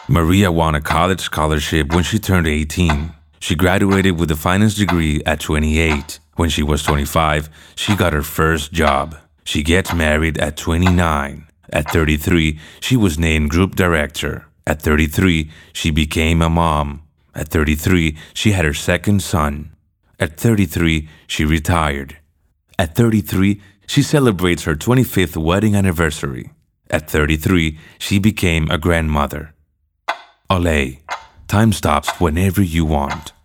Maria won a college scholarship when she turned 18. She graduated with a finance degree at 28. When she was 25, she got her first job. She gets married at 29. At 33, she was named group director. At 33, she became a mom. At 33, she had her second son. At 33, she retired. At 33, she celebrates her 25th wedding anniversary. At 33, she became a grandmother. Olé, time stops whenever you want.